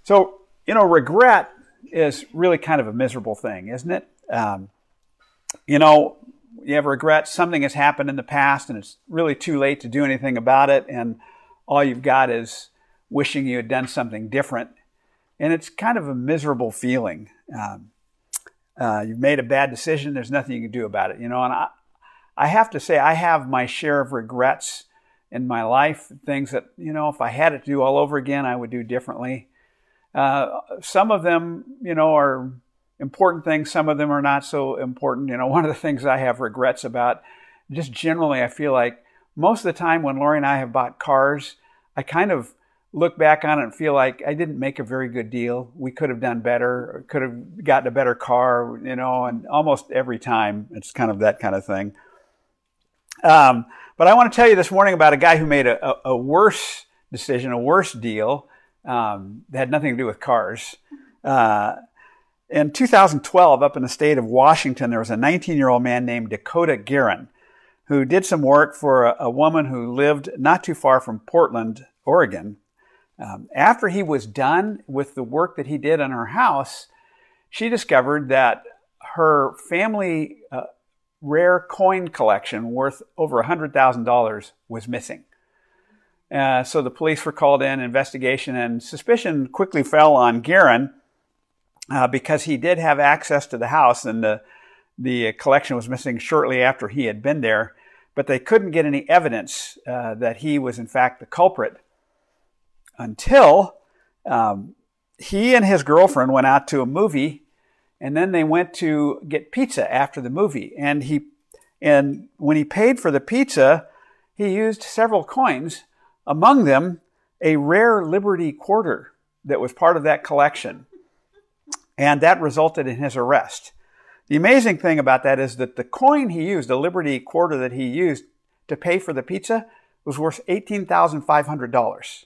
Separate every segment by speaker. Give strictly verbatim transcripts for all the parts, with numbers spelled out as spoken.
Speaker 1: So, you know, regret is really kind of a miserable thing, isn't it? Um, you know, you have regret, something has happened in the past and it's really too late to do anything about it. And all you've got is wishing you had done something different. And it's kind of a miserable feeling. Um, uh, you've made a bad decision. There's nothing you can do about it, you know, and I, I have to say I have my share of regrets in my life, things that, you know, if I had it to do all over again, I would do differently. Uh, some of them, you know, are important things. Some of them are not so important. You know, one of the things I have regrets about, just generally, I feel like most of the time when Lori and I have bought cars, I kind of look back on it and feel like I didn't make a very good deal. We could have done better, or could have gotten a better car, you know, and almost every time it's kind of that kind of thing. Um, but I want to tell you this morning about a guy who made a, a, a worse decision, a worse deal, um, that had nothing to do with cars. Uh, in two thousand twelve, up in the state of Washington, there was a nineteen-year-old man named Dakota Guerin who did some work for a, a woman who lived not too far from Portland, Oregon. Um, after he was done with the work that he did on her house, she discovered that her family uh, rare coin collection worth over one hundred thousand dollars was missing. Uh, so the police were called in, investigation, and suspicion quickly fell on Guerin uh, because he did have access to the house, and the, the collection was missing shortly after he had been there. But they couldn't get any evidence uh, that he was in fact the culprit until um, he and his girlfriend went out to a movie, and then they went to get pizza after the movie. And he, and when he paid for the pizza, he used several coins, among them a rare Liberty quarter that was part of that collection. And that resulted in his arrest. The amazing thing about that is that the coin he used, the Liberty quarter that he used to pay for the pizza, was worth eighteen thousand five hundred dollars.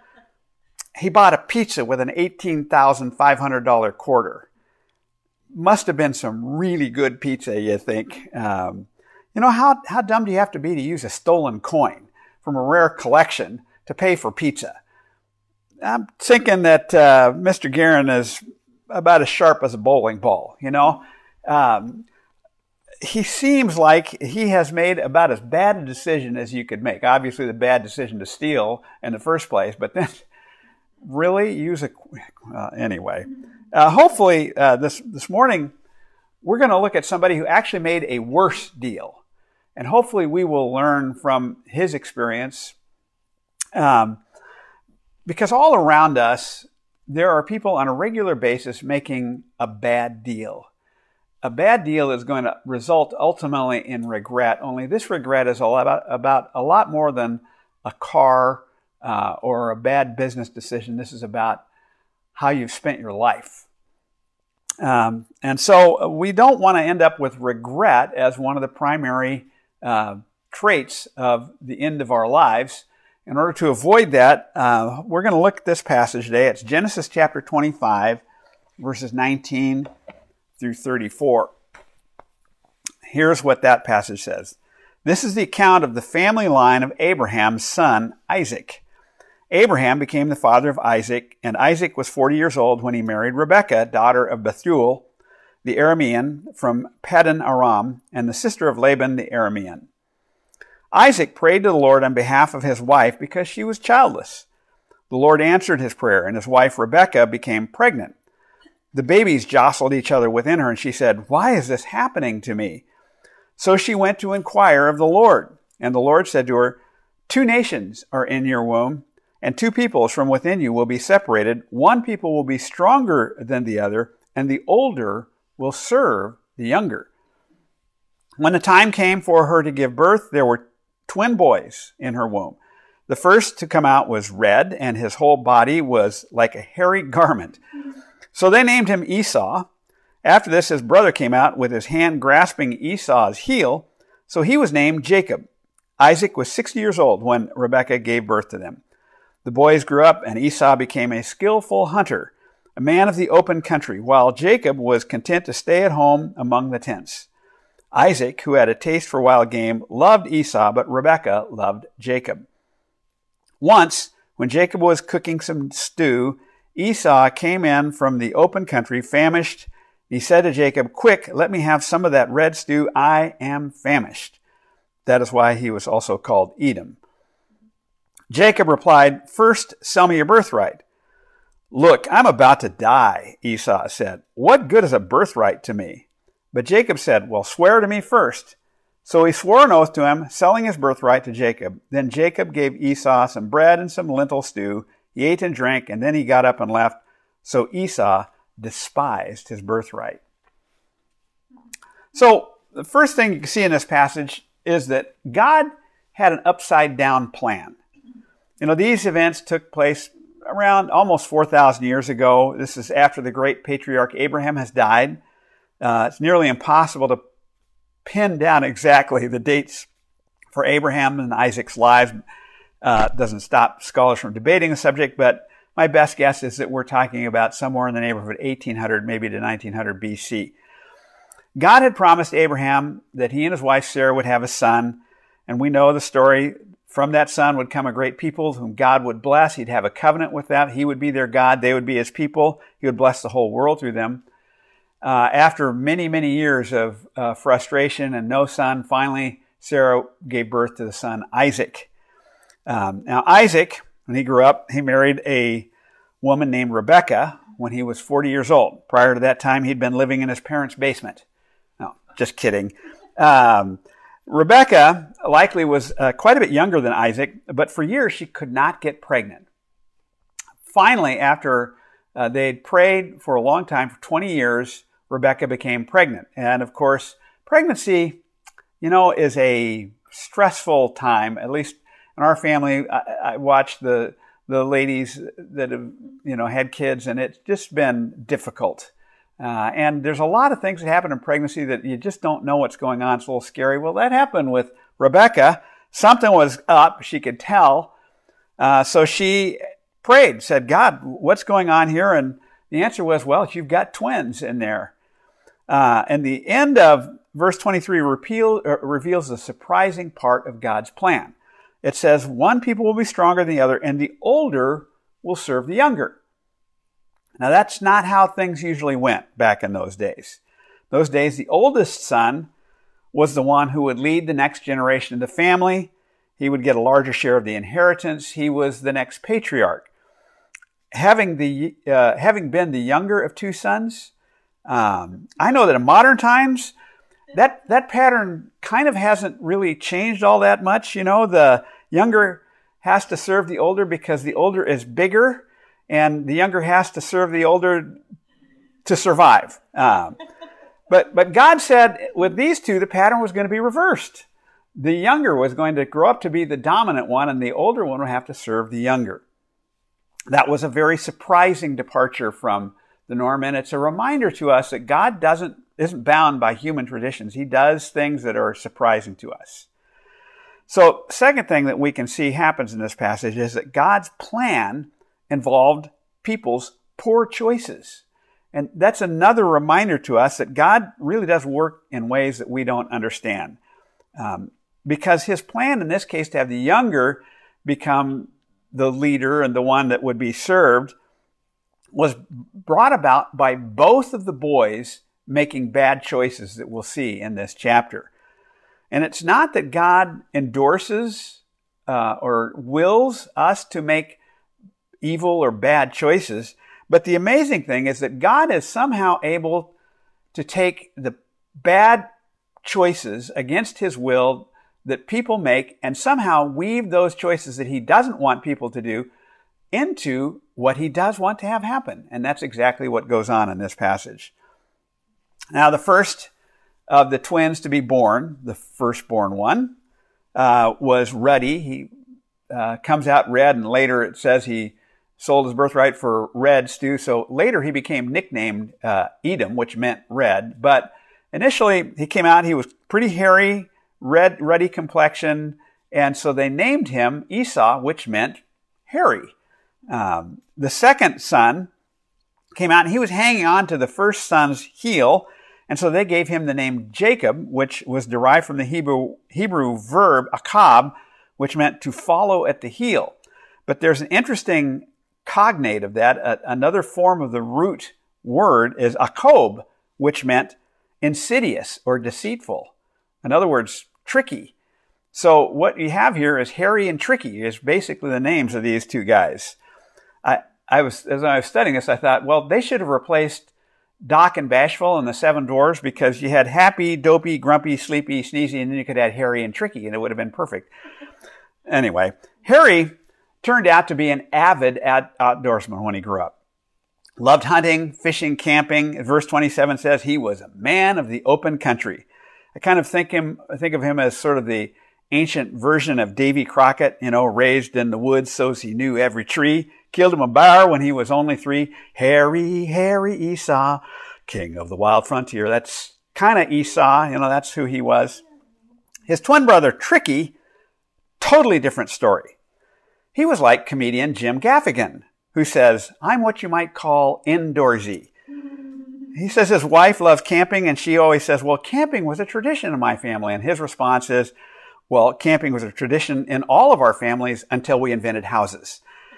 Speaker 1: He bought a pizza with an eighteen thousand five hundred dollars quarter. Must have been some really good pizza, you think. Um, you know, how, how dumb do you have to be to use a stolen coin from a rare collection to pay for pizza? I'm thinking that uh, Mister Guerin is about as sharp as a bowling ball, you know. Um, he seems like he has made about as bad a decision as you could make. Obviously, the bad decision to steal in the first place, but then really use a... Uh, anyway, uh, hopefully uh, this, this morning we're going to look at somebody who actually made a worse deal. And hopefully we will learn from his experience. Um, because all around us, there are people on a regular basis making a bad deal. A bad deal is going to result ultimately in regret, only this regret is a lot about, about a lot more than a car uh, or a bad business decision. This is about how you've spent your life. Um, and so we don't want to end up with regret as one of the primary uh, traits of the end of our lives. In order to avoid that, uh, we're going to look at this passage today. It's Genesis chapter twenty-five, verses nineteen through thirty-four. Here's what that passage says. This is the account of the family line of Abraham's son, Isaac. Abraham became the father of Isaac, and Isaac was forty years old when he married Rebekah, daughter of Bethuel, the Aramean, from Paddan Aram, and the sister of Laban, the Aramean. Isaac prayed to the Lord on behalf of his wife because she was childless. The Lord answered his prayer, and his wife Rebekah became pregnant. The babies jostled each other within her, and she said, "Why is this happening to me?" So she went to inquire of the Lord. And the Lord said to her, "Two nations are in your womb, and two peoples from within you will be separated. One people will be stronger than the other, and the older will serve the younger." When the time came for her to give birth, there were twin boys in her womb. The first to come out was red, and his whole body was like a hairy garment. So they named him Esau. After this, his brother came out with his hand grasping Esau's heel, so he was named Jacob. Isaac was sixty years old when Rebekah gave birth to them. The boys grew up, and Esau became a skillful hunter, a man of the open country, while Jacob was content to stay at home among the tents. Isaac, who had a taste for wild game, loved Esau, but Rebekah loved Jacob. Once, when Jacob was cooking some stew, Esau came in from the open country, famished. He said to Jacob, "Quick, let me have some of that red stew. I am famished." That is why he was also called Edom. Jacob replied, "First, sell me your birthright." "Look, I'm about to die," Esau said. "What good is a birthright to me?" But Jacob said, "Well, swear to me first." So he swore an oath to him, selling his birthright to Jacob. Then Jacob gave Esau some bread and some lentil stew. He ate and drank, and then he got up and left. So Esau despised his birthright. So the first thing you can see in this passage is that God had an upside-down plan. You know, these events took place around almost four thousand years ago. This is after the great patriarch Abraham has died. Uh, it's nearly impossible to pin down exactly the dates for Abraham and Isaac's lives. Uh, doesn't stop scholars from debating the subject, but my best guess is that we're talking about somewhere in the neighborhood of eighteen hundred, maybe to nineteen hundred B C. God had promised Abraham that he and his wife Sarah would have a son, and we know the story. From that son would come a great people whom God would bless. He'd have a covenant with them. He would be their God. They would be his people. He would bless the whole world through them. Uh, after many, many years of uh, frustration and no son, finally Sarah gave birth to the son Isaac. Um, now Isaac, when he grew up, he married a woman named Rebekah when he was forty years old. Prior to that time, he'd been living in his parents' basement. No, just kidding. Um, Rebekah likely was uh, quite a bit younger than Isaac, but for years she could not get pregnant. Finally, after uh, they had prayed for a long time, for twenty years, Rebekah became pregnant. And of course, pregnancy, you know, is a stressful time. At least in our family, I, I watched the the ladies that have, you know, had kids, and it's just been difficult. Uh, and there's a lot of things that happen in pregnancy that you just don't know what's going on. It's a little scary. Well, that happened with Rebekah. Something was up. She could tell. Uh, so she prayed, said, "God, what's going on here?" And the answer was, well, you've got twins in there. Uh, and the end of verse twenty-three repeal, uh, reveals the surprising part of God's plan. It says, one people will be stronger than the other, and the older will serve the younger. Now, that's not how things usually went back in those days. Those days, the oldest son was the one who would lead the next generation of the family. He would get a larger share of the inheritance. He was the next patriarch. Having the uh, having been the younger of two sons, um, I know that in modern times, that that pattern kind of hasn't really changed all that much. You know, the younger has to serve the older because the older is bigger, and the younger has to serve the older to survive. Um, but but God said with these two, the pattern was going to be reversed. The younger was going to grow up to be the dominant one, and the older one would have to serve the younger. That was a very surprising departure from the norm, and it's a reminder to us that God doesn't isn't bound by human traditions. He does things that are surprising to us. So, second thing that we can see happens in this passage is that God's plan involved people's poor choices. And that's another reminder to us that God really does work in ways that we don't understand. Um, because his plan in this case to have the younger become the leader and the one that would be served was brought about by both of the boys making bad choices that we'll see in this chapter. And it's not that God endorses uh, or wills us to make evil or bad choices, but the amazing thing is that God is somehow able to take the bad choices against his will that people make and somehow weave those choices that he doesn't want people to do into what he does want to have happen. And that's exactly what goes on in this passage. Now, the first of the twins to be born, the firstborn one, uh, was ruddy. He uh, comes out red, and later it says he sold his birthright for red stew. So later he became nicknamed uh, Edom, which meant red. But initially he came out, he was pretty hairy, red, ruddy complexion, and so they named him Esau, which meant hairy. Um, the second son came out, and he was hanging on to the first son's heel, and so they gave him the name Jacob, which was derived from the Hebrew, Hebrew verb akab, which meant to follow at the heel. But there's an interesting cognate of that, uh, another form of the root word is akob, which meant insidious or deceitful. In other words, tricky. So what you have here is Harry and Tricky is basically the names of these two guys. I, I was, as I was studying this, I thought, well, they should have replaced Doc and Bashful and the Seven Dwarfs, because you had Happy, Dopey, Grumpy, Sleepy, Sneezy, and then you could add Harry and Tricky, and it would have been perfect. Anyway, Harry turned out to be an avid outdoorsman when he grew up. Loved hunting, fishing, camping. Verse twenty-seven says he was a man of the open country. I kind of think him, I think of him as sort of the ancient version of Davy Crockett, you know, raised in the woods so's he knew every tree. Killed him a bear when he was only three. Harry, Harry Esau, king of the wild frontier. That's kind of Esau, you know, that's who he was. His twin brother, Tricky, totally different story. He was like comedian Jim Gaffigan, who says, I'm what you might call indoorsy. He says his wife loves camping, and she always says, well, camping was a tradition in my family. And his response is, well, camping was a tradition in all of our families until we invented houses.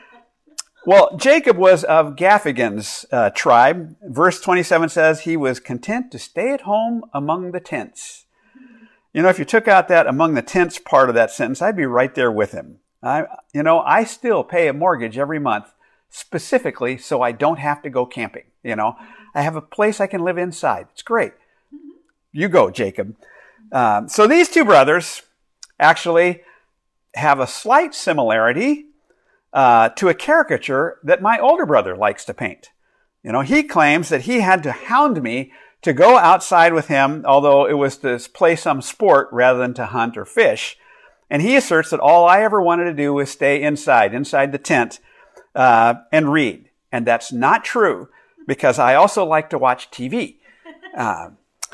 Speaker 1: Well, Jacob was of Gaffigan's uh, tribe. Verse twenty-seven says he was content to stay at home among the tents. You know, if you took out that among the tents part of that sentence, I'd be right there with him. I, you know, I still pay a mortgage every month specifically so I don't have to go camping. You know, I have a place I can live inside. It's great. You go, Jacob. Um, so these two brothers actually have a slight similarity uh, to a caricature that my older brother likes to paint. You know, he claims that he had to hound me to go outside with him, although it was to play some sport rather than to hunt or fish. And he asserts that all I ever wanted to do was stay inside, inside the tent, uh, and read. And that's not true, because I also like to watch T V. Uh,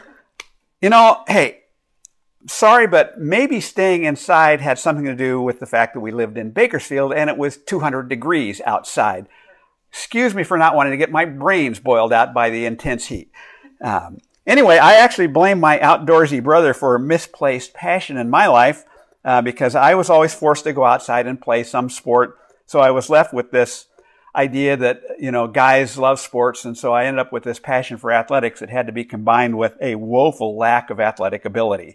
Speaker 1: you know, hey, sorry, but maybe staying inside had something to do with the fact that we lived in Bakersfield and it was two hundred degrees outside. Excuse me for not wanting to get my brains boiled out by the intense heat. Um, anyway, I actually blame my outdoorsy brother for misplaced passion in my life, uh, because I was always forced to go outside and play some sport. So I was left with this idea that, you know, guys love sports. And so I ended up with this passion for athletics that had to be combined with a woeful lack of athletic ability.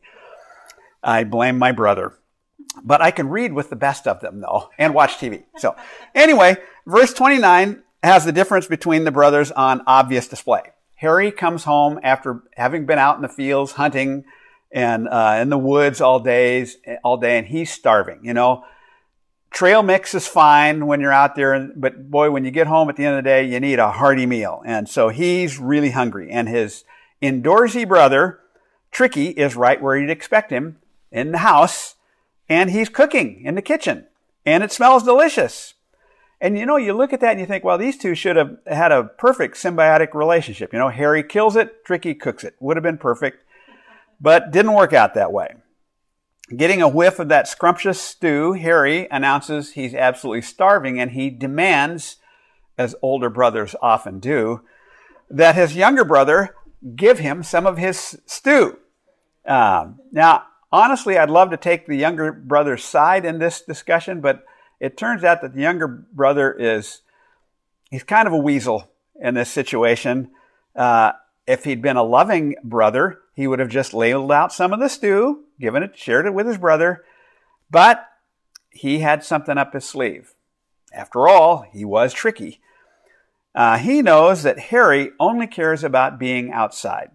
Speaker 1: I blame my brother. But I can read with the best of them, though, and watch T V. So anyway, verse twenty-nine has the difference between the brothers on obvious display. Harry comes home after having been out in the fields hunting and uh, in the woods all days, all day, and he's starving. You know, trail mix is fine when you're out there, but boy, when you get home at the end of the day, you need a hearty meal. And so he's really hungry. And his indoorsy brother, Tricky, is right where you'd expect him, in the house, and he's cooking in the kitchen, and it smells delicious. And you know, you look at that and you think, well, these two should have had a perfect symbiotic relationship. You know, Harry kills it, Tricky cooks it. Would have been perfect, but didn't work out that way. Getting a whiff of that scrumptious stew, Harry announces he's absolutely starving, and he demands, as older brothers often do, that his younger brother give him some of his stew. Um, now, honestly, I'd love to take the younger brother's side in this discussion, but it turns out that the younger brother is, he's kind of a weasel in this situation. Uh, if he'd been a loving brother, he would have just ladled out some of the stew, given it, shared it with his brother, but he had something up his sleeve. After all, he was Tricky. Uh, he knows that Harry only cares about being outside.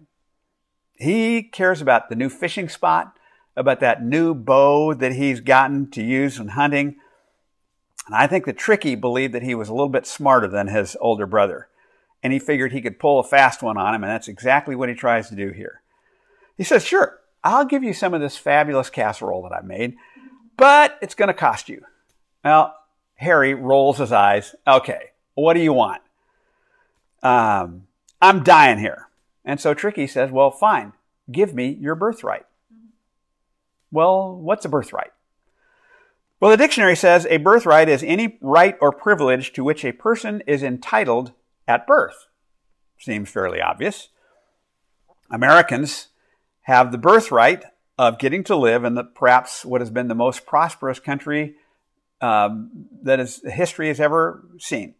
Speaker 1: He cares about the new fishing spot, about that new bow that he's gotten to use in hunting. And I think that Tricky believed that he was a little bit smarter than his older brother. And he figured he could pull a fast one on him, and that's exactly what he tries to do here. He says, sure, I'll give you some of this fabulous casserole that I made, but it's going to cost you. Well, Harry rolls his eyes. Okay, what do you want? Um, I'm dying here. And so Tricky says, well, fine, give me your birthright. Well, what's a birthright? Well, the dictionary says a birthright is any right or privilege to which a person is entitled at birth. Seems fairly obvious. Americans have the birthright of getting to live in the, perhaps what has been the most prosperous country um, that is, history has ever seen.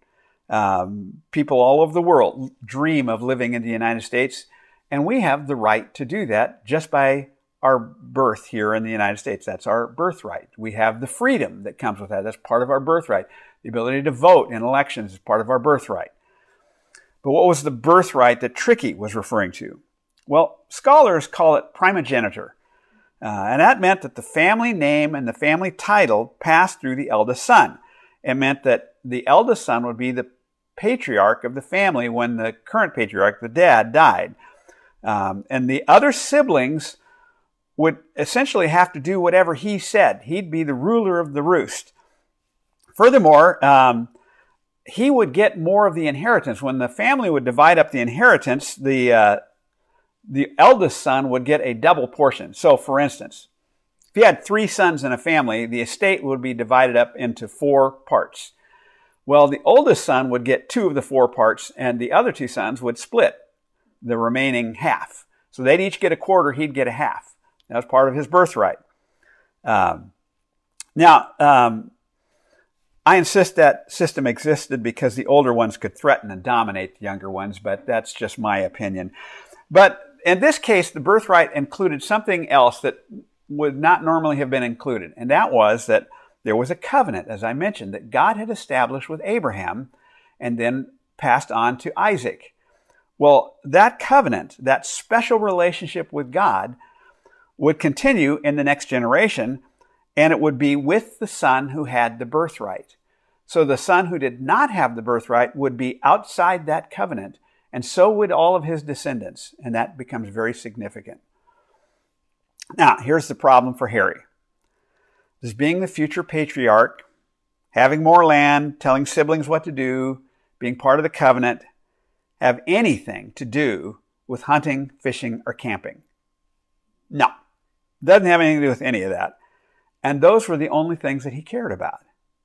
Speaker 1: Um, people all over the world dream of living in the United States, and we have the right to do that just by our birth here in the United States. That's our birthright. We have the freedom that comes with that. That's part of our birthright. The ability to vote in elections is part of our birthright. But what was the birthright that Trickey was referring to? Well, scholars call it primogeniture. Uh, and that meant that the family name and the family title passed through the eldest son. It meant that the eldest son would be the patriarch of the family when the current patriarch, the dad, died. Um, and the other siblings would essentially have to do whatever he said. He'd be the ruler of the roost. Furthermore, um, he would get more of the inheritance. When the family would divide up the inheritance, the uh, the eldest son would get a double portion. So, for instance, if you had three sons in a family, the estate would be divided up into four parts. Well, the oldest son would get two of the four parts, and the other two sons would split the remaining half. So they'd each get a quarter, he'd get a half. That was part of his birthright. Um, now, um, I insist that system existed because the older ones could threaten and dominate the younger ones, but that's just my opinion. But in this case, the birthright included something else that would not normally have been included, and that was that there was a covenant, as I mentioned, that God had established with Abraham and then passed on to Isaac. Well, that covenant, that special relationship with God, would continue in the next generation, and it would be with the son who had the birthright. So the son who did not have the birthright would be outside that covenant, and so would all of his descendants, and that becomes very significant. Now, here's the problem for Harry. Does being the future patriarch, having more land, telling siblings what to do, being part of the covenant, have anything to do with hunting, fishing, or camping? No. Doesn't have anything to do with any of that. And those were the only things that he cared about.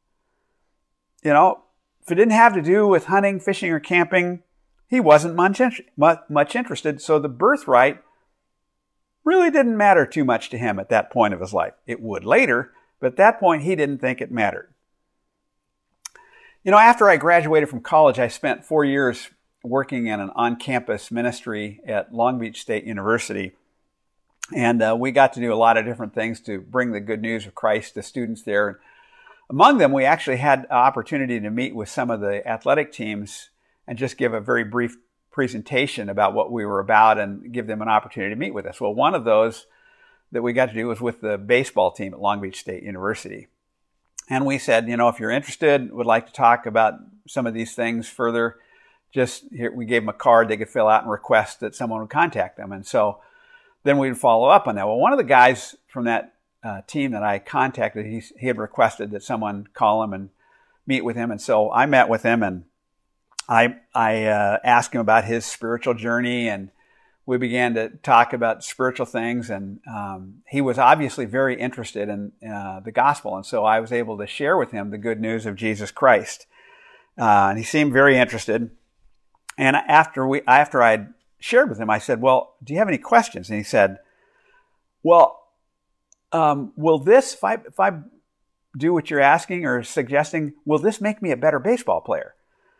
Speaker 1: You know, if it didn't have to do with hunting, fishing, or camping, he wasn't much, much interested. So the birthright really didn't matter too much to him at that point of his life. It would later, but at that point, he didn't think it mattered. You know, after I graduated from college, I spent four years working in an on-campus ministry at Long Beach State University. And uh, we got to do a lot of different things to bring the good news of Christ to students there. Among them, we actually had an opportunity to meet with some of the athletic teams and just give a very brief presentation about what we were about and give them an opportunity to meet with us. Well, one of those that we got to do was with the baseball team at Long Beach State University. And we said, you know, if you're interested, would like to talk about some of these things further, just here, we gave them a card they could fill out and request that someone would contact them. And so then we'd follow up on that. Well, one of the guys from that uh, team that I contacted, he, he had requested that someone call him and meet with him. And so I met with him, and I, I uh, asked him about his spiritual journey, and we began to talk about spiritual things. And um, he was obviously very interested in uh, the gospel. And so I was able to share with him the good news of Jesus Christ. Uh, and he seemed very interested. And after we, after I'd shared with him, I said, well, do you have any questions? And he said, well, um, will this, if I, if I do what you're asking or suggesting, will this make me a better baseball player?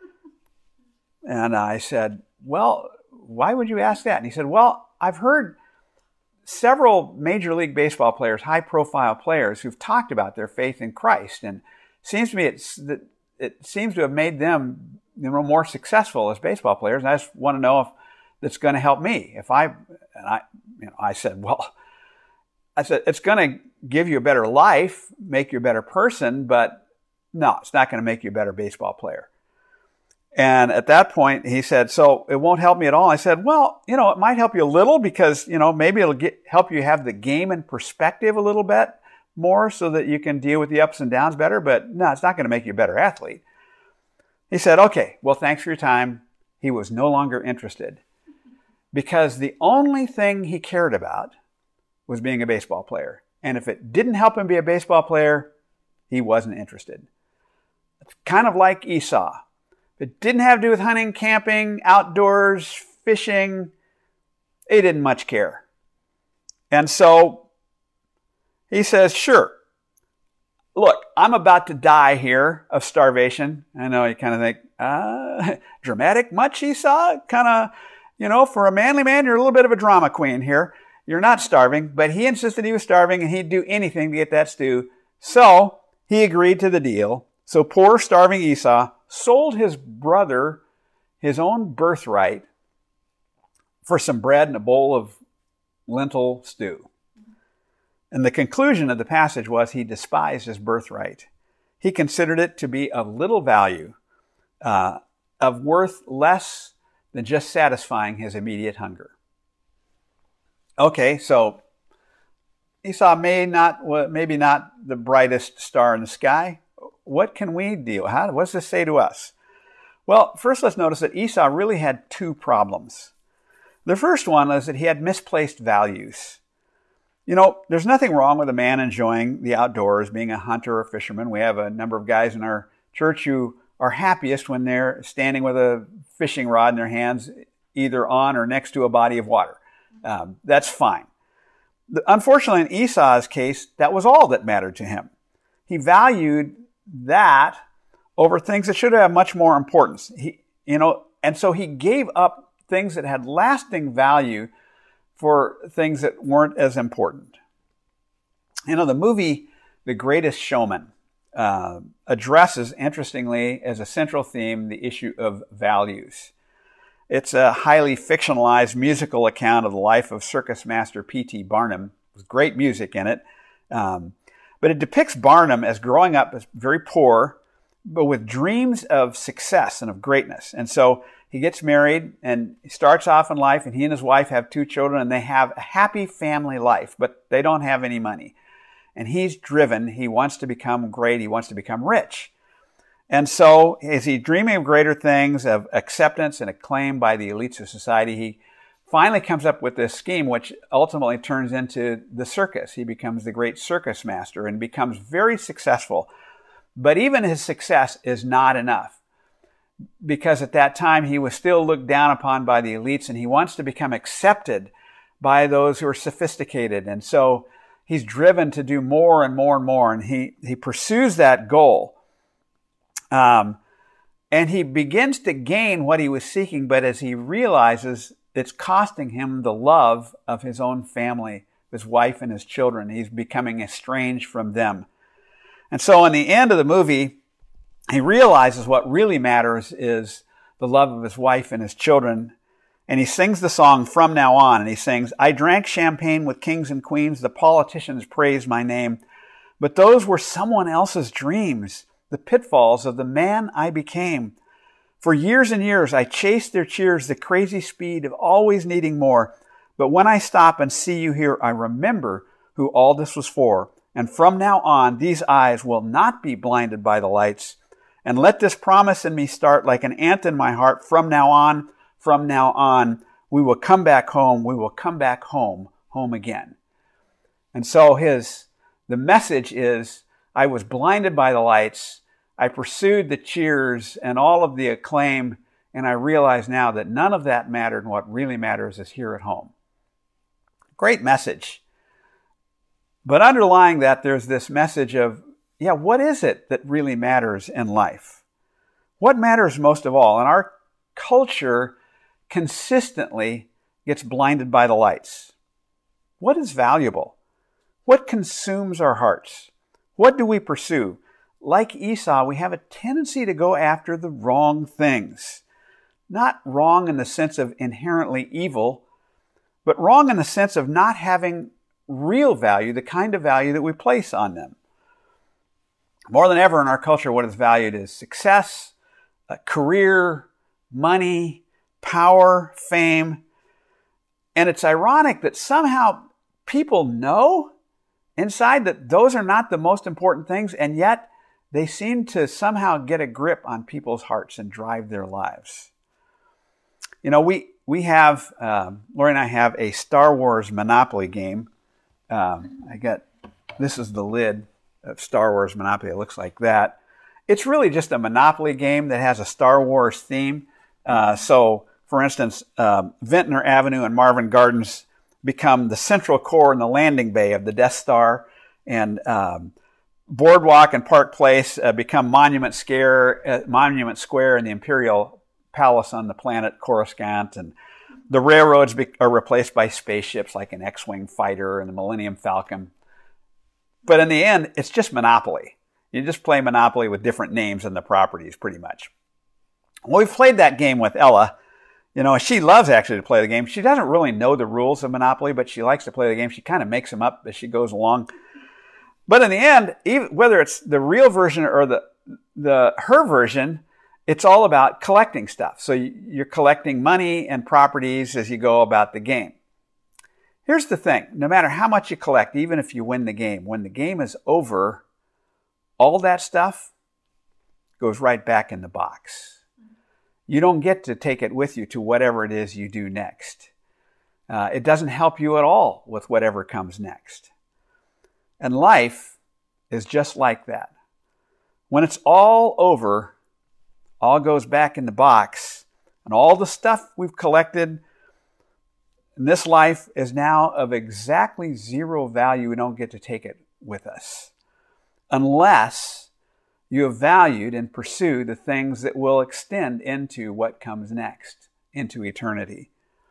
Speaker 1: And I said, well, why would you ask that? And he said, well, I've heard several Major League Baseball players, high-profile players, who've talked about their faith in Christ. And it seems to me it's, that it seems to have made them, you know, more successful as baseball players. And I just want to know if that's going to help me. If I, and I, you know, I said, well, I said, it's going to give you a better life, make you a better person, but no, it's not going to make you a better baseball player. And at that point, he said, so it won't help me at all. I said, well, you know, it might help you a little because, you know, maybe it'll get, help you have the game in perspective a little bit more so that you can deal with the ups and downs better. But no, it's not going to make you a better athlete. He said, okay, well, thanks for your time. He was no longer interested because the only thing he cared about was being a baseball player. And if it didn't help him be a baseball player, he wasn't interested. It's kind of like Esau. If it didn't have to do with hunting, camping, outdoors, fishing, he didn't much care. And so he says, sure, look, I'm about to die here of starvation. I know you kind of think, uh, dramatic much, Esau? Kind of, you know, for a manly man, you're a little bit of a drama queen here. You're not starving, but he insisted he was starving and he'd do anything to get that stew. So he agreed to the deal. So poor starving Esau sold his brother his own birthright for some bread and a bowl of lentil stew. And the conclusion of the passage was he despised his birthright. He considered it to be of little value, uh, of worth less than just satisfying his immediate hunger. Okay, so Esau may not, maybe not the brightest star in the sky. What can we deal? How, what does this say to us? Well, first let's notice that Esau really had two problems. The first one is that he had misplaced values. You know, there's nothing wrong with a man enjoying the outdoors, being a hunter or fisherman. We have a number of guys in our church who are happiest when they're standing with a fishing rod in their hands, either on or next to a body of water. Um, that's fine. Unfortunately, in Esau's case, that was all that mattered to him. He valued that over things that should have much more importance. He, you know, and so he gave up things that had lasting value for things that weren't as important. You know, the movie The Greatest Showman uh, addresses, interestingly, as a central theme, the issue of values. It's a highly fictionalized musical account of the life of circus master P T Barnum, with great music in it. Um, but it depicts Barnum as growing up as very poor, but with dreams of success and of greatness. And so he gets married and he starts off in life, and he and his wife have two children, and they have a happy family life, but they don't have any money. And he's driven. He wants to become great. He wants to become rich. And so is he dreaming of greater things, of acceptance and acclaim by the elites of society? He finally comes up with this scheme, which ultimately turns into the circus. He becomes the great circus master and becomes very successful. But even his success is not enough, because at that time he was still looked down upon by the elites, and he wants to become accepted by those who are sophisticated. And so he's driven to do more and more and more, and he, he pursues that goal. Um, and he begins to gain what he was seeking, but as he realizes it's costing him the love of his own family, his wife and his children, he's becoming estranged from them. And so in the end of the movie, he realizes what really matters is the love of his wife and his children. And he sings the song From Now On, and he sings, I drank champagne with kings and queens, the politicians praised my name, but those were someone else's dreams, the pitfalls of the man I became. For years and years, I chased their cheers, the crazy speed of always needing more. But when I stop and see you here, I remember who all this was for. And from now on, these eyes will not be blinded by the lights. And let this promise in me start like an ant in my heart. From now on, from now on, we will come back home. We will come back home, home again. And so his, the message is, I was blinded by the lights. I pursued the cheers and all of the acclaim, and I realize now that none of that mattered, and what really matters is here at home. Great message. But underlying that, there's this message of, yeah, what is it that really matters in life? What matters most of all? And our culture consistently gets blinded by the lights. What is valuable? What consumes our hearts? What do we pursue? Like Esau, we have a tendency to go after the wrong things. Not wrong in the sense of inherently evil, but wrong in the sense of not having real value, the kind of value that we place on them. More than ever in our culture, what is valued is success, a career, money, power, fame. And it's ironic that somehow people know inside that those are not the most important things, and yet they seem to somehow get a grip on people's hearts and drive their lives. You know, we we have, um, Lori and I have a Star Wars Monopoly game. Um, I got, this is the lid of Star Wars Monopoly. It looks like that. It's really just a Monopoly game that has a Star Wars theme. Uh, so, for instance, um, Ventnor Avenue and Marvin Gardens become the central core and the landing bay of the Death Star. And um, Boardwalk and Park Place uh, become Monument Square, uh, Monument Square, and the Imperial Palace on the planet Coruscant, and the railroads be- are replaced by spaceships like an X-wing fighter and the Millennium Falcon. But in the end, it's just Monopoly. You just play Monopoly with different names and the properties, pretty much. Well, we've played that game with Ella. You know, she loves actually to play the game. She doesn't really know the rules of Monopoly, but she likes to play the game. She kind of makes them up as she goes along. But in the end, even whether it's the real version or the the her version, it's all about collecting stuff. So you're collecting money and properties as you go about the game. Here's the thing. No matter how much you collect, even if you win the game, when the game is over, all that stuff goes right back in the box. You don't get to take it with you to whatever it is you do next. Uh, it doesn't help you at all with whatever comes next. And life is just like that. When it's all over, all goes back in the box, and all the stuff we've collected in this life is now of exactly zero value. We don't get to take it with us unless you have valued and pursued the things that will extend into what comes next, into eternity.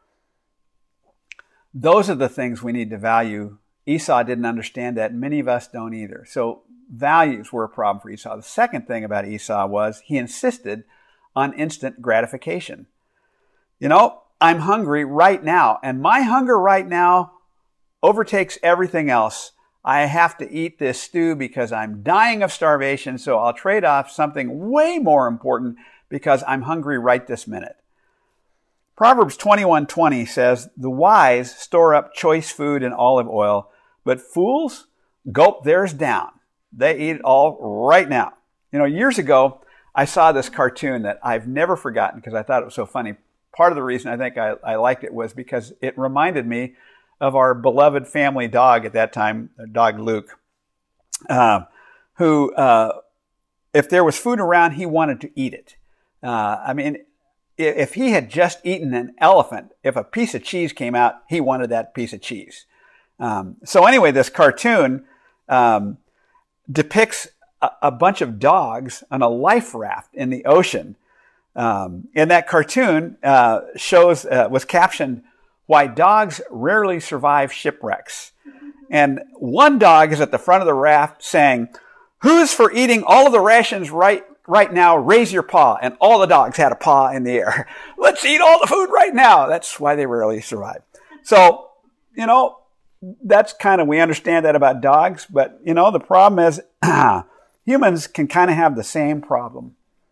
Speaker 1: Those are the things we need to value. Esau didn't understand that. Many of us don't either. So values were a problem for Esau. The second thing about Esau was he insisted on instant gratification. You know, I'm hungry right now, and my hunger right now overtakes everything else. I have to eat this stew because I'm dying of starvation, so I'll trade off something way more important because I'm hungry right this minute. Proverbs twenty-one twenty says, "The wise store up choice food and olive oil, but fools gulp theirs down. They eat it all right now." You know, years ago, I saw this cartoon that I've never forgotten because I thought it was so funny. Part of the reason I think I, I liked it was because it reminded me of our beloved family dog at that time, our dog Luke, uh, who, uh, if there was food around, he wanted to eat it. Uh, I mean, if he had just eaten an elephant, if a piece of cheese came out, he wanted that piece of cheese. Um, so anyway, this cartoon um, depicts a, a bunch of dogs on a life raft in the ocean. Um, and that cartoon uh, shows uh, was captioned, "Why Dogs Rarely Survive Shipwrecks." And one dog is at the front of the raft saying, "Who's for eating all of the rations right right now? Raise your paw." And all the dogs had a paw in the air. Let's eat all the food right now. That's why they rarely survive. So, you know, that's kind of, we understand that about dogs, but, you know, the problem is humans can kind of have the same problem.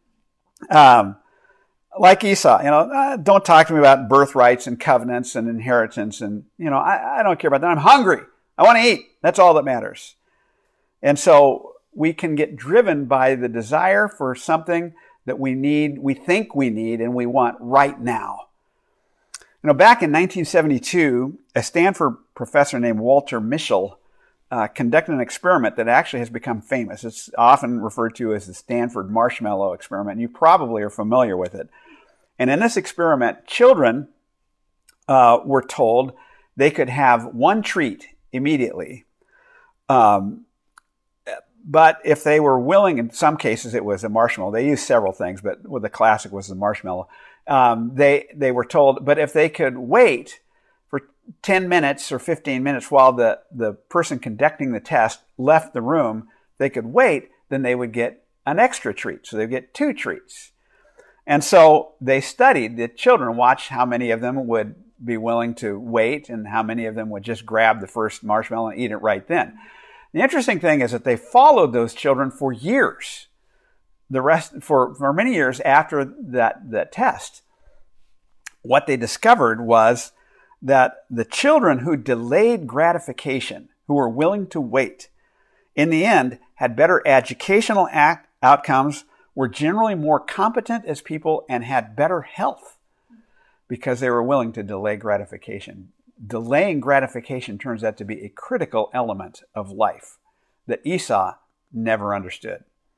Speaker 1: Um, Like Esau, you know, uh, don't talk to me about birthrights and covenants and inheritance. And, you know, I, I don't care about that. I'm hungry. I want to eat. That's all that matters. And so we can get driven by the desire for something that we need, we think we need, and we want right now. You know, back in nineteen seventy-two, a Stanford professor named Walter Mischel uh, conducted an experiment that actually has become famous. It's often referred to as the Stanford marshmallow experiment. You probably are familiar with it. And in this experiment, children uh, were told they could have one treat immediately. Um, but if they were willing, in some cases it was a marshmallow. They used several things, but well, the classic was the marshmallow. Um, they, they were told, but if they could wait for ten minutes or fifteen minutes while the, the person conducting the test left the room, they could wait, then they would get an extra treat. So they'd get two treats. And so they studied the children, watched how many of them would be willing to wait and how many of them would just grab the first marshmallow and eat it right then. The interesting thing is that they followed those children for years, the rest for, for many years after that, that test. What they discovered was that the children who delayed gratification, who were willing to wait, in the end had better educational act, outcomes, were generally more competent as people, and had better health because they were willing to delay gratification. Delaying gratification turns out to be a critical element of life that Esau never understood.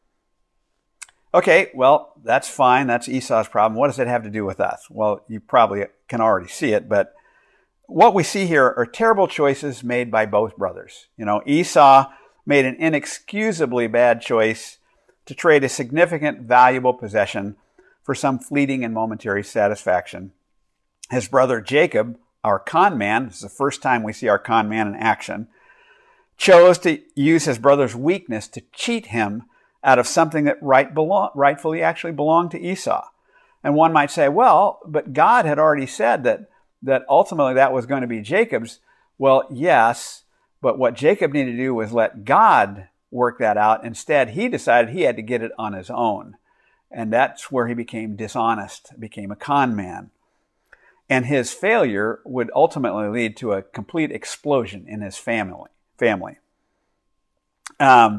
Speaker 1: Okay, well, that's fine. That's Esau's problem. What does it have to do with us? Well, you probably can already see it, but what we see here are terrible choices made by both brothers. You know, Esau made an inexcusably bad choice to trade a significant, valuable possession for some fleeting and momentary satisfaction. His brother Jacob, our con man, this is the first time we see our con man in action, chose to use his brother's weakness to cheat him out of something that right belong, rightfully actually belonged to Esau. And one might say, well, but God had already said that, that ultimately that was going to be Jacob's. Well, yes, but what Jacob needed to do was let God work that out. Instead, he decided he had to get it on his own. And that's where he became dishonest, became a con man. And his failure would ultimately lead to a complete explosion in his family. family. Um,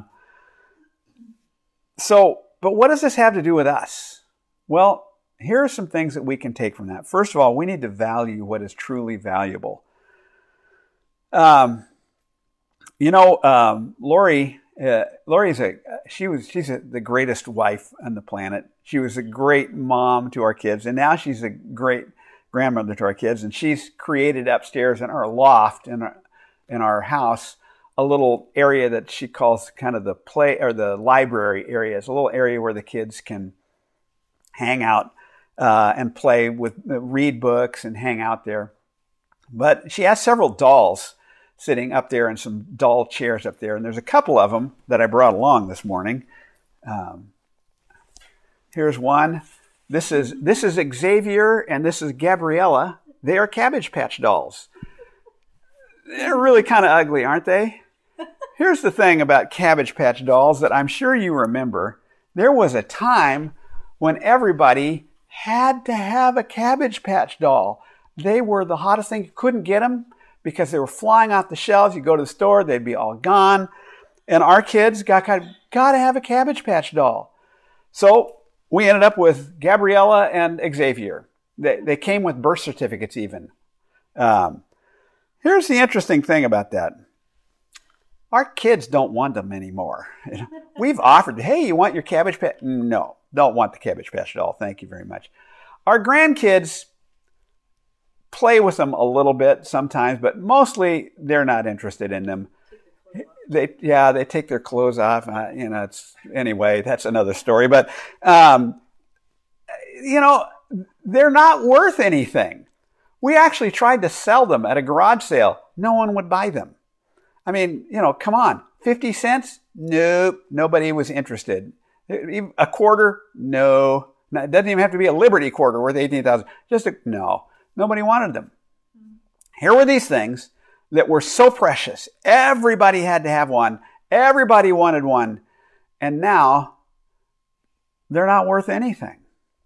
Speaker 1: so, but what does this have to do with us? Well, here are some things that we can take from that. First of all, we need to value what is truly valuable. Um, you know, um, Lori, uh, Lori's a, she was, she's a, the greatest wife on the planet. She was a great mom to our kids, and now she's a great grandmother to our kids. And she's created upstairs in our loft in our, in our house a little area that she calls kind of the play or the library area. It's a little area where the kids can hang out uh, and play with, uh, read books and hang out there. But she has several dolls sitting up there and some doll chairs up there. And there's a couple of them that I brought along this morning. Um, here's one. This is, this is Xavier and this is Gabriella. They are Cabbage Patch dolls. They're really kind of ugly, aren't they? Here's the thing about Cabbage Patch dolls that I'm sure you remember. There was a time when everybody had to have a Cabbage Patch doll. They were the hottest thing. You couldn't get them because they were flying off the shelves. You go to the store, they'd be all gone. And our kids got, got, got to have a Cabbage Patch doll. So we ended up with Gabriella and Xavier. They, they came with birth certificates even. Um, here's the interesting thing about that. Our kids don't want them anymore. We've offered, hey, you want your Cabbage Patch? No, don't want the Cabbage Patch doll. Thank you very much. Our grandkids play with them a little bit sometimes, but mostly they're not interested in them. They, yeah, they take their clothes off. Uh, you know, it's anyway. That's another story. But um, you know, they're not worth anything. We actually tried to sell them at a garage sale. No one would buy them. I mean, you know, come on, fifty cents? Nope, nobody was interested. A quarter? No. It doesn't even have to be a Liberty quarter worth eighteen thousand dollars. Just a, no. Nobody wanted them. Here were these things that were so precious. Everybody had to have one. Everybody wanted one. And now they're not worth anything.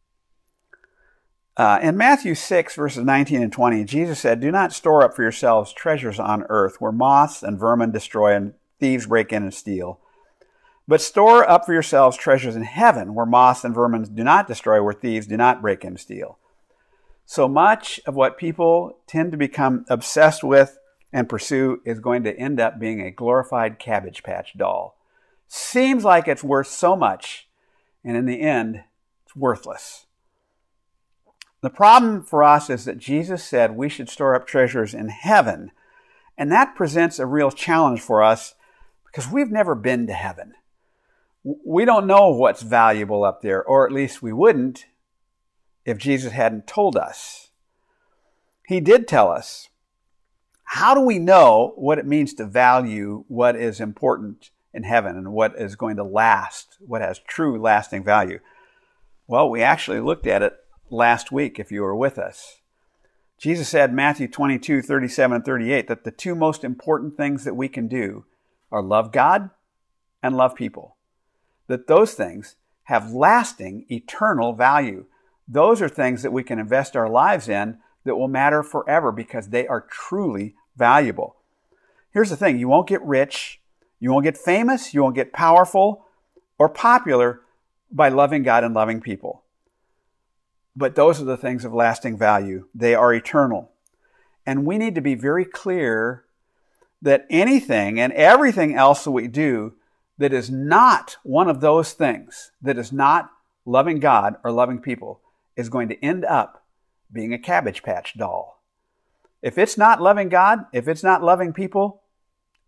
Speaker 1: Uh, in Matthew six, verses nineteen and twenty, Jesus said, "Do not store up for yourselves treasures on earth where moths and vermin destroy and thieves break in and steal. But store up for yourselves treasures in heaven where moths and vermin do not destroy, where thieves do not break in and steal." So much of what people tend to become obsessed with and pursue is going to end up being a glorified Cabbage Patch doll. Seems like it's worth so much, and in the end, it's worthless. The problem for us is that Jesus said we should store up treasures in heaven, and that presents a real challenge for us because we've never been to heaven. We don't know what's valuable up there, or at least we wouldn't if Jesus hadn't told us. He did tell us. How do we know what it means to value what is important in heaven and what is going to last, what has true lasting value? Well, we actually looked at it last week, if you were with us. Jesus said, Matthew twenty-two, thirty-seven and thirty-eight, that the two most important things that we can do are love God and love people. That those things have lasting, eternal value. Those are things that we can invest our lives in that will matter forever because they are truly valuable. Here's the thing. You won't get rich, you won't get famous, you won't get powerful or popular by loving God and loving people. But those are the things of lasting value. They are eternal. And we need to be very clear that anything and everything else that we do that is not one of those things, that is not loving God or loving people, is going to end up being a Cabbage Patch doll. If it's not loving God, if it's not loving people,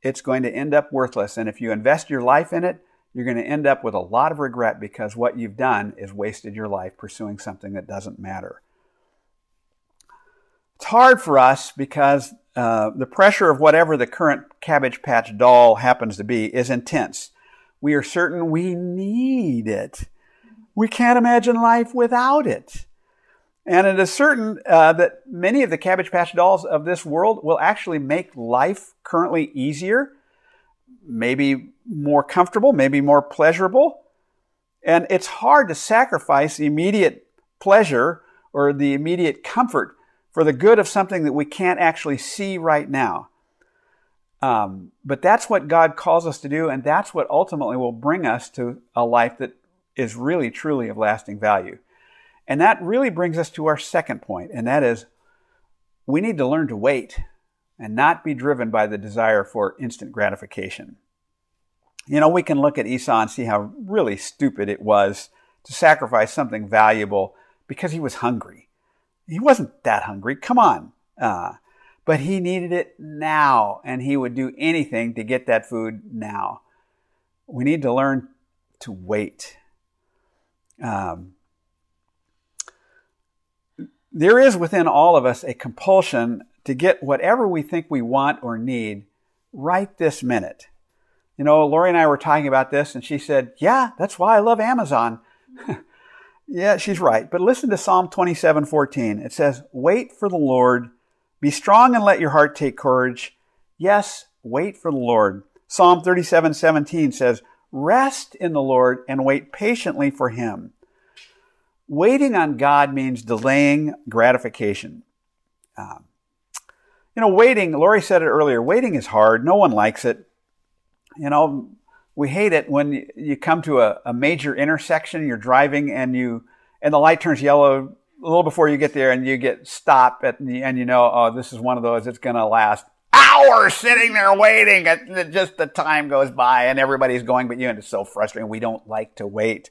Speaker 1: it's going to end up worthless. And if you invest your life in it, you're going to end up with a lot of regret because what you've done is wasted your life pursuing something that doesn't matter. It's hard for us because uh, the pressure of whatever the current Cabbage Patch doll happens to be is intense. We are certain we need it. We can't imagine life without it. And it is certain uh, that many of the Cabbage Patch dolls of this world will actually make life currently easier, maybe more comfortable, maybe more pleasurable. And it's hard to sacrifice the immediate pleasure or the immediate comfort for the good of something that we can't actually see right now. Um, but that's what God calls us to do, and that's what ultimately will bring us to a life that is really, truly of lasting value. And that really brings us to our second point, and that is we need to learn to wait and not be driven by the desire for instant gratification. You know, we can look at Esau and see how really stupid it was to sacrifice something valuable because he was hungry. He wasn't that hungry. Come on. Uh, but he needed it now, and he would do anything to get that food now. We need to learn to wait. Um, there is within all of us a compulsion to get whatever we think we want or need right this minute. You know, Lori and I were talking about this, and she said, yeah, that's why I love Amazon. Yeah, she's right. But listen to Psalm twenty-seven fourteen. It says, wait for the Lord. Be strong and let your heart take courage. Yes, wait for the Lord. Psalm thirty-seven seventeen says, rest in the Lord and wait patiently for him. Waiting on God means delaying gratification. Um, you know, waiting, Lori said it earlier, waiting is hard. No one likes it. You know, we hate it when you come to a, a major intersection, you're driving and you and the light turns yellow a little before you get there and you get stopped at the, and you know, oh, this is one of those, it's going to last hours sitting there waiting. Just the time goes by and everybody's going but you, and it's so frustrating. We don't like to wait.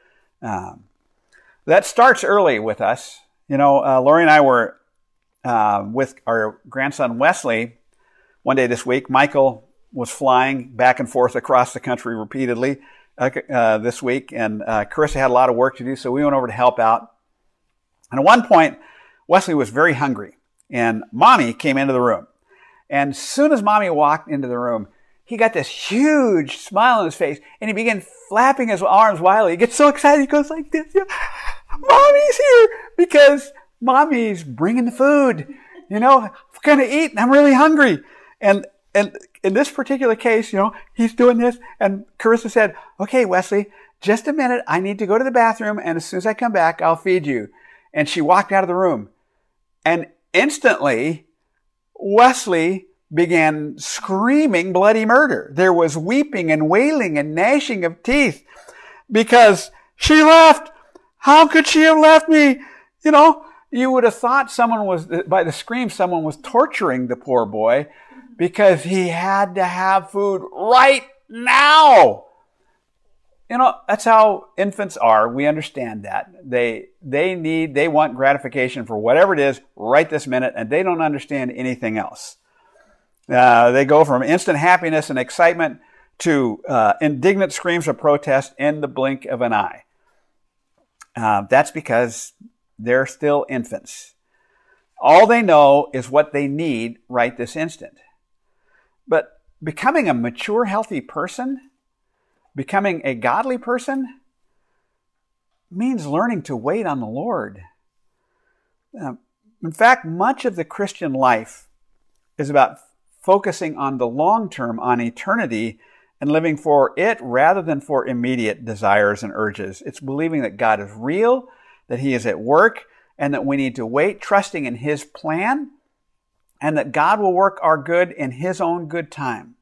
Speaker 1: Um, that starts early with us. You know, uh, Lori and I were uh, with our grandson Wesley one day this week. Michael was flying back and forth across the country repeatedly uh, uh, this week, and uh, Carissa had a lot of work to do, so we went over to help out. And at one point, Wesley was very hungry, and Mommy came into the room. And as soon as Mommy walked into the room, he got this huge smile on his face, and he began flapping his arms wildly. He gets so excited, he goes like this, Mommy's here, because Mommy's bringing the food. You know, we're going to eat, and I'm really hungry. And and in this particular case, you know, he's doing this, and Carissa said, okay, Wesley, just a minute. I need to go to the bathroom, and as soon as I come back, I'll feed you. And she walked out of the room. And instantly, Wesley began screaming bloody murder. There was weeping and wailing and gnashing of teeth because she left. How could she have left me? You know, you would have thought someone was, by the scream, someone was torturing the poor boy because he had to have food right now. You know, that's how infants are. We understand that. They they need, they want gratification for whatever it is right this minute, and they don't understand anything else. Uh, they go from instant happiness and excitement to uh, indignant screams of protest in the blink of an eye. Uh, that's because they're still infants. All they know is what they need right this instant. But becoming a mature, healthy person, becoming a godly person, means learning to wait on the Lord. Uh, in fact, much of the Christian life is about focusing on the long term, on eternity, and living for it rather than for immediate desires and urges. It's believing that God is real, that He is at work, and that we need to wait, trusting in His plan, and that God will work our good in His own good time.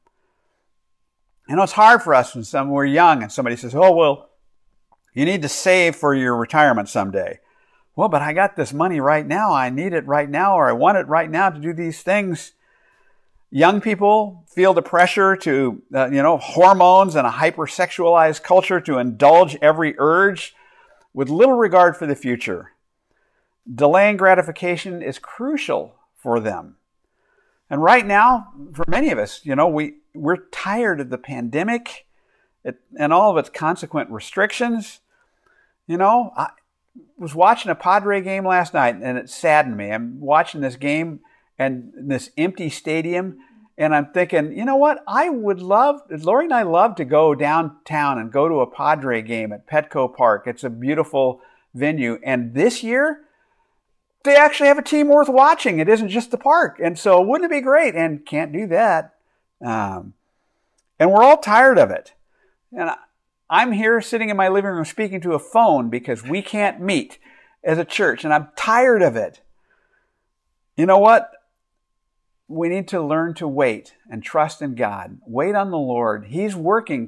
Speaker 1: You know, it's hard for us when some, we're young and somebody says, oh, well, you need to save for your retirement someday. Well, but I got this money right now. I need it right now, or I want it right now to do these things. Young people feel the pressure to, uh, you know, hormones and a hypersexualized culture to indulge every urge with little regard for the future. Delaying gratification is crucial for them. And right now, for many of us, you know, we, we're tired of the pandemic it, and all of its consequent restrictions. You know, I was watching a Padre game last night, and it saddened me. I'm watching this game and this empty stadium, and I'm thinking, you know what? I would love, Lori and I love to go downtown and go to a Padre game at Petco Park. It's a beautiful venue. And this year, they actually have a team worth watching. It isn't just the park. And so wouldn't it be great? And can't do that. Um, and we're all tired of it. And I, I'm here sitting in my living room speaking to a phone because we can't meet as a church. And I'm tired of it. You know what? We need to learn to wait and trust in God. Wait on the Lord. He's working.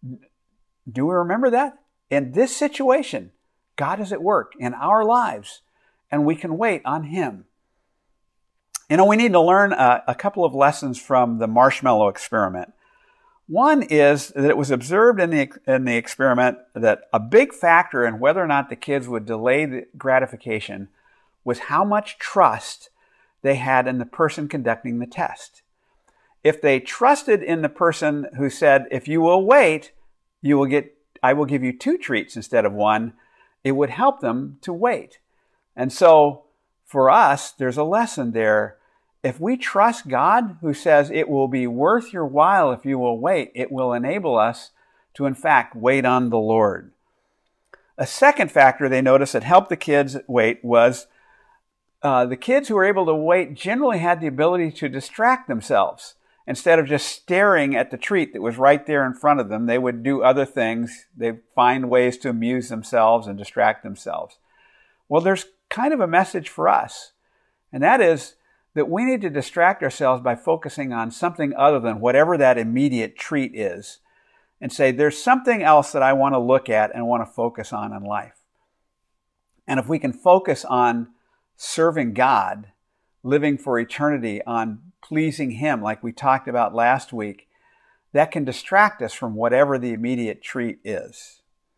Speaker 1: Do we remember that? In this situation, God is at work in our lives. And we can wait on Him. You know, we need to learn a, a couple of lessons from the marshmallow experiment. One is that it was observed in the, in the experiment that a big factor in whether or not the kids would delay the gratification was how much trust they had in the person conducting the test. If they trusted in the person who said, if you will wait, you will get, I will give you two treats instead of one, it would help them to wait. And so for us, there's a lesson there. If we trust God, who says it will be worth your while if you will wait, it will enable us to, in fact, wait on the Lord. A second factor they noticed that helped the kids wait was uh, the kids who were able to wait generally had the ability to distract themselves. Instead of just staring at the treat that was right there in front of them, they would do other things. They'd find ways to amuse themselves and distract themselves. Well, there's kind of a message for us, and that is that we need to distract ourselves by focusing on something other than whatever that immediate treat is, and say, there's something else that I want to look at and want to focus on in life. And if we can focus on serving God, living for eternity, on pleasing Him, like we talked about last week, that can distract us from whatever the immediate treat is.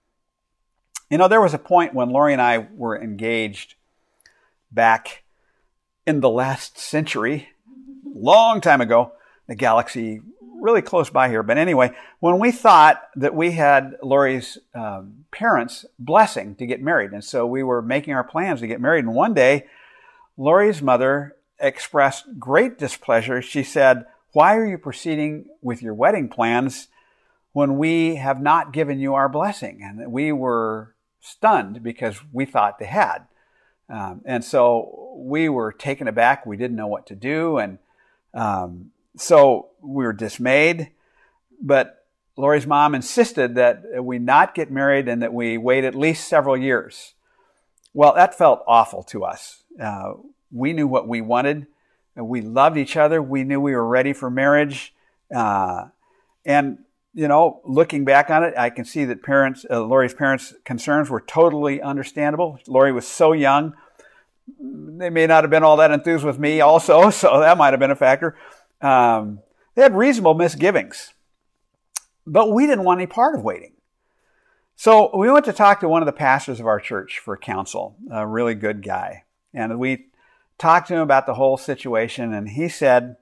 Speaker 1: You know, there was a point when Lori and I were engaged back in the last century, long time ago, the galaxy really close by here. But anyway, when we thought that we had Lori's um, parents' blessing to get married. And so we were making our plans to get married. And one day, Lori's mother expressed great displeasure. She said, why are you proceeding with your wedding plans when we have not given you our blessing? And we were stunned because we thought they had. Um, and so we were taken aback. We didn't know what to do. And um, so we were dismayed. But Lori's mom insisted that we not get married and that we wait at least several years. Well, that felt awful to us. Uh, we knew what we wanted. We loved each other. We knew we were ready for marriage. Uh, and You know, looking back on it, I can see that parents, uh, Lori's parents' concerns were totally understandable. Lori was so young. They may not have been all that enthused with me also, so that might have been a factor. Um, they had reasonable misgivings. But we didn't want any part of waiting. So we went to talk to one of the pastors of our church for counsel, a really good guy. And we talked to him about the whole situation, and he said,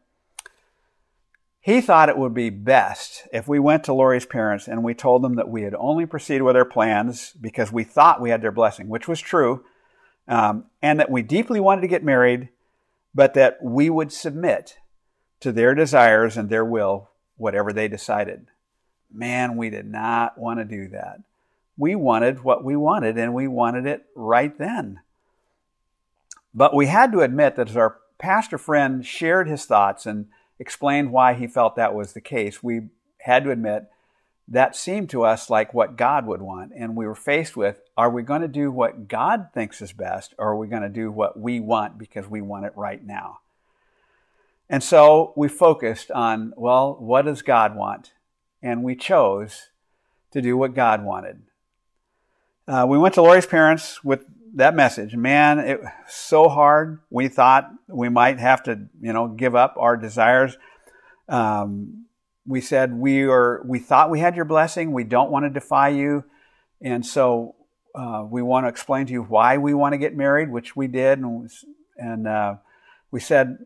Speaker 1: he thought it would be best if we went to Lori's parents and we told them that we had only proceeded with our plans because we thought we had their blessing, which was true, um, and that we deeply wanted to get married, but that we would submit to their desires and their will, whatever they decided. Man, we did not want to do that. We wanted what we wanted, and we wanted it right then. But we had to admit that as our pastor friend shared his thoughts and explained why he felt that was the case, we had to admit that seemed to us like what God would want. And we were faced with, are we going to do what God thinks is best, or are we going to do what we want because we want it right now? And so we focused on, well, what does God want? And we chose to do what God wanted. Uh, we went to Lori's parents with that message. Man, it was so hard. We thought we might have to, you know, give up our desires. Um, we said we are. We thought we had your blessing. We don't want to defy you, and so uh, we want to explain to you why we want to get married, which we did. And, and uh, we said,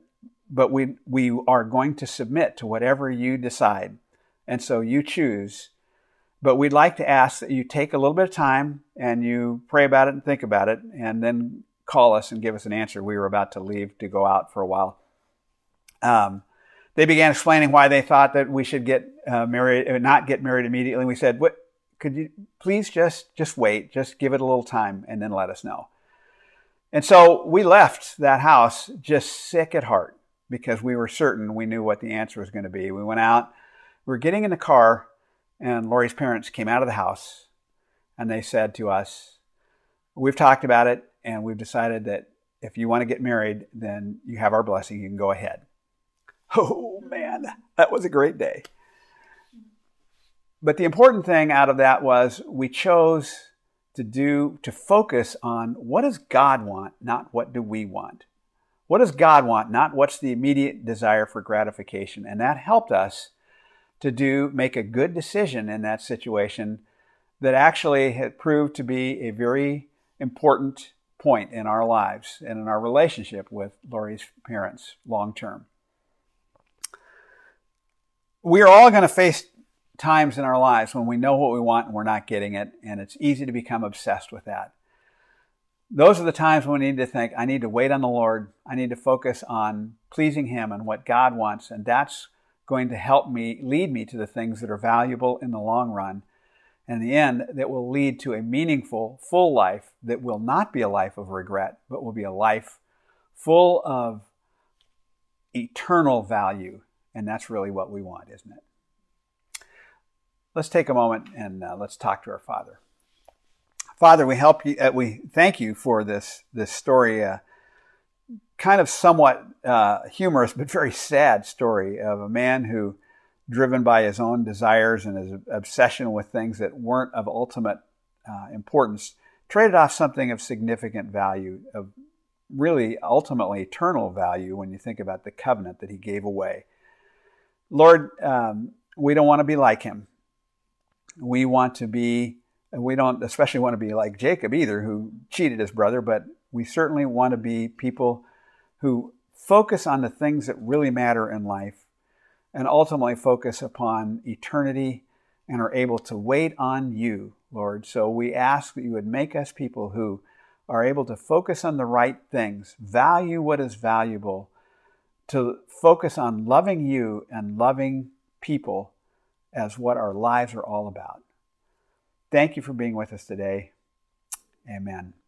Speaker 1: but we we are going to submit to whatever you decide. And so you choose. But we'd like to ask that you take a little bit of time and you pray about it and think about it, and then call us and give us an answer. We were about to leave to go out for a while. Um, they began explaining why they thought that we should get uh, married, not get married immediately. We said, "What? Could you please just just wait, just give it a little time, and then let us know." And so we left that house just sick at heart because we were certain we knew what the answer was going to be. We went out, we were getting in the car, and Lori's parents came out of the house, and they said to us, "We've talked about it, and we've decided that if you want to get married, then you have our blessing. You can go ahead." Oh, man, that was a great day. But the important thing out of that was we chose to do, to focus on what does God want, not what do we want. What does God want, not what's the immediate desire for gratification. And that helped us to do, make a good decision in that situation that actually had proved to be a very important point in our lives and in our relationship with Lori's parents long term. We are all going to face times in our lives when we know what we want and we're not getting it, and it's easy to become obsessed with that. Those are the times when we need to think, I need to wait on the Lord. I need to focus on pleasing Him and what God wants, and that's going to help me, lead me to the things that are valuable in the long run. And in the end, that will lead to a meaningful, full life that will not be a life of regret, but will be a life full of eternal value. And that's really what we want, isn't it? Let's take a moment and uh, let's talk to our Father. Father, we help you. Uh, we thank you for this this story, uh, kind of somewhat uh, humorous but very sad story of a man who, driven by his own desires and his obsession with things that weren't of ultimate uh, importance, traded off something of significant value, of really ultimately eternal value when you think about the covenant that he gave away. Lord, um, we don't want to be like him. We want to be, we don't especially want to be like Jacob either, who cheated his brother, but we certainly want to be people who focus on the things that really matter in life and ultimately focus upon eternity and are able to wait on you, Lord. So we ask that you would make us people who are able to focus on the right things, value what is valuable, to focus on loving you and loving people as what our lives are all about. Thank you for being with us today. Amen.